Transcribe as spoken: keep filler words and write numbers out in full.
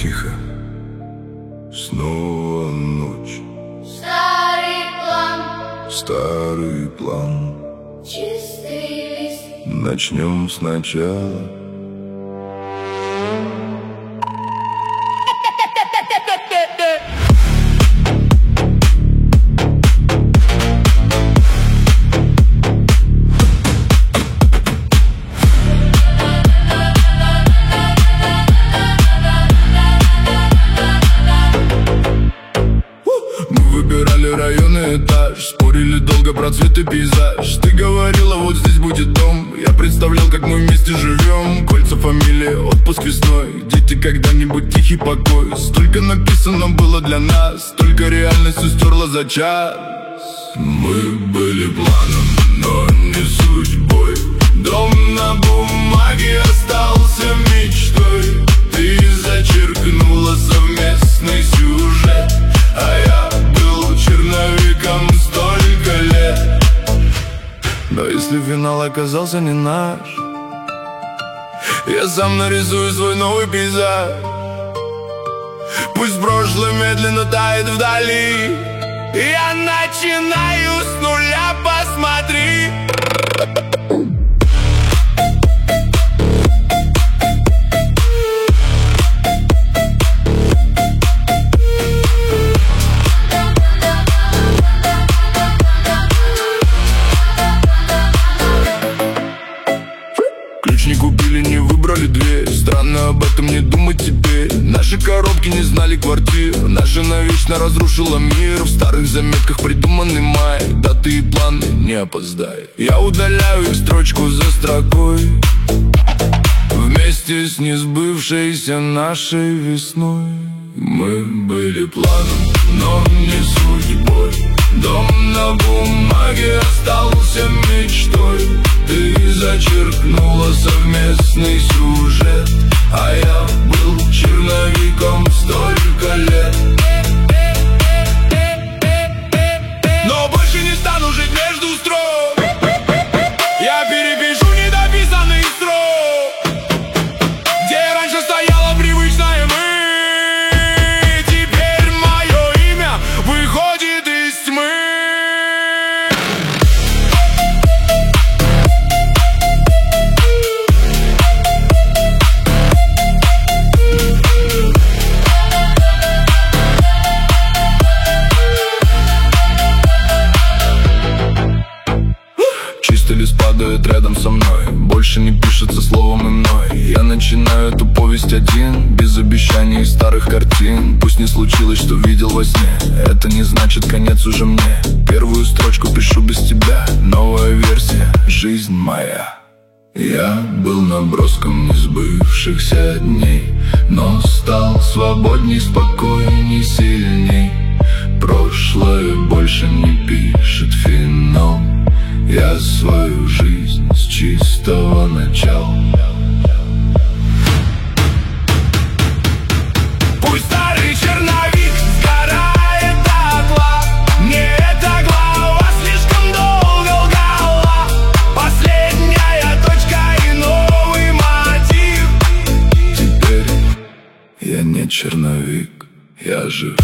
тихо, снова ночь. Старый план, Старый план, чистый лист. начнем сначала. Выбирали районный этаж, спорили долго про цвет и пейзаж. Ты говорила, вот здесь будет дом. Я представлял, как мы вместе живем. Кольца, фамилии, отпуск весной. Дети, когда-нибудь тихий покой. Столько написано было для нас, столько реальностью стерла за час. Мы были планом, но не судьбой. Дом на бумаге остался мечтой. Ты зачеркнула совместный сюжет, а я был черновиком столько лет. Но если финал оказался не наш, я сам нарисую свой новый пейзаж. Пусть прошлое медленно тает вдали, я начинаю с нуля, посмотри. Ключ не купили, не выбрали дверь. Странно об этом не думать теперь. Наши коробки не знали квартир. Наша навечно разрушила мир. В старых заметках придуманный май. Даты и планы, не опоздай. Я удаляю их строчку за строкой, вместе с несбывшейся нашей весной. Мы были планом, но не судьбой. Дом на бумаге остался мечтой. Ты зачеркнула совместный сюжет, а я был черновиком столько лет. Но больше не стану жить между строк. Я перепишу недописанный срок, где раньше стояла привычная мы. Теперь мое имя выходит из тьмы. Чистый лист падает рядом со мной, больше не пишется словом и мной. Я начинаю эту повесть один, без обещаний и старых картин. Пусть не случилось, что видел во сне, это не значит конец уже мне. Первую строчку пишу без тебя, новая версия, жизнь моя. Я был наброском несбывшихся дней, но стал свободней, спокойней, сильней. Прошлое больше не пишет финал. Я свою жизнь с чистого начала. Пусть старый черновик сгорает дотла, мне эта глава слишком долго лгала. Последняя точка и новый мотив. Теперь я не черновик, я жив.